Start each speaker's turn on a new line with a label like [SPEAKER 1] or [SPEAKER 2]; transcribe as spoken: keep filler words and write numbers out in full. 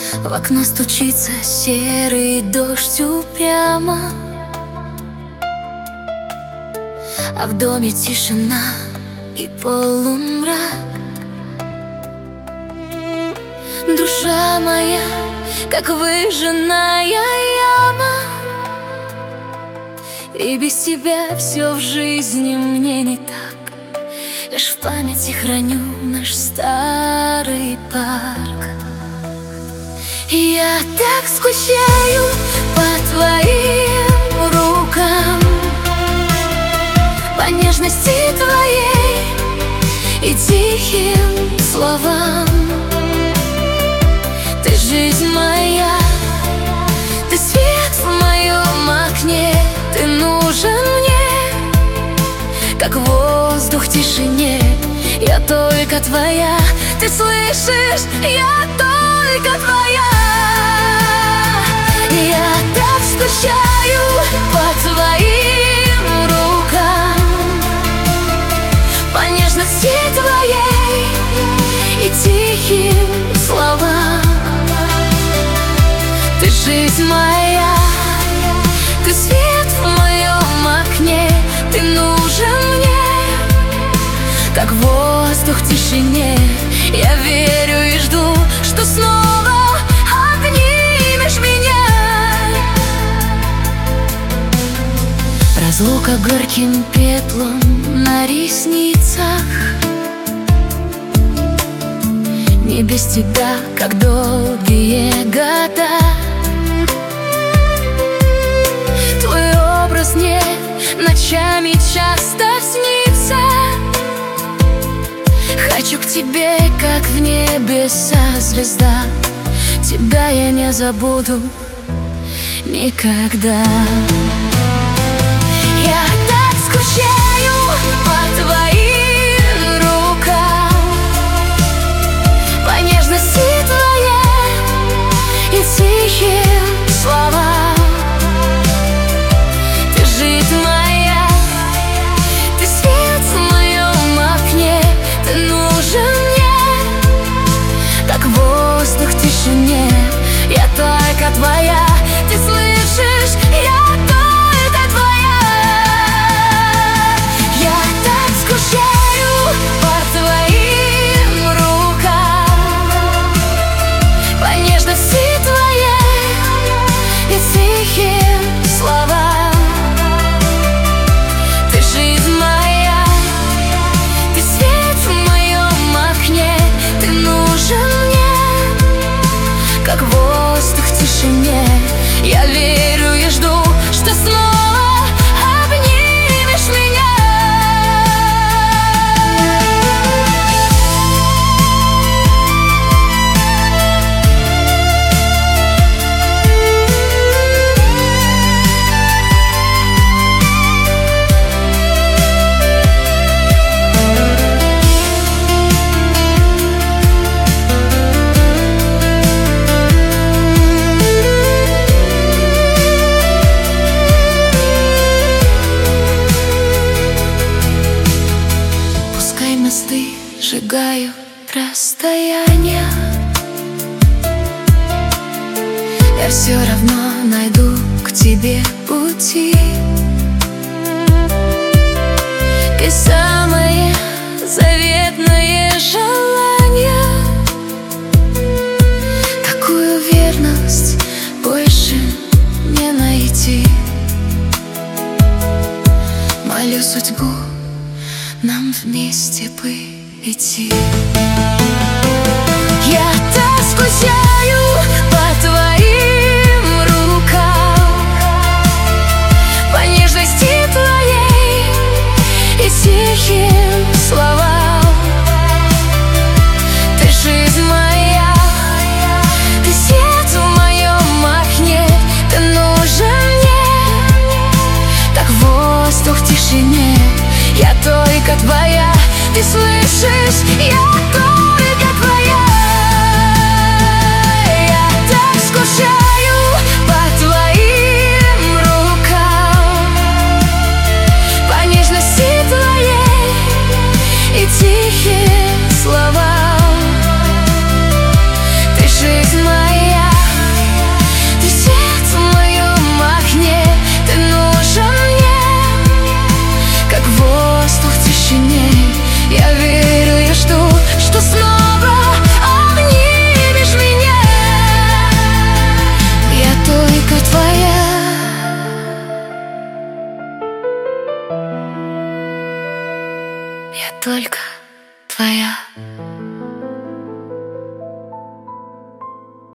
[SPEAKER 1] В окно стучится серый дождь упрямо, а в доме тишина и полумрак. Душа моя, как выжженная яма, и без тебя все в жизни мне не так. Лишь в памяти храню наш старый парк. Я так скучаю по твоим рукам, по нежности твоей и тихим словам. Ты жизнь моя, ты свет в моем окне, ты нужен мне, как воздух в тишине. Я только твоя, ты слышишь, я только твоя. Я так скучаю по твоим рукам, по нежности твоей и тихим словам. Ты жизнь моя, ты свет в моем окне, ты нужен мне, как воздух в тишине. Я верю и жду, что снова обнимешь меня. Разлука горьким пеплом на ресницах, не без тебя, как долгие года. Твой образ мне ночами часто снится. Хочу к тебе, как в небеса звезда. Тебя я не забуду никогда. Я так скучаю по твоим рукам, по нежности твоей и тихим словам. Ты жизнь моя, ты свет в моем окне, ты нужен мне, как воздух в тишине. Я только твоя, ты слышишь, я только твоя. Я так скучаю по твоим рукам, по нежности твоей и тихим словам. Ты жизнь моя, ты свет в моем окне, ты нужен мне, как воздух в тишине. Я верю и жду, что снова обнимешь меня. Мосты сжигают расстояние, я все равно найду к тебе пути. И самое заветное желание, такую верность больше не найти. Молю судьбу нам вместе бы идти.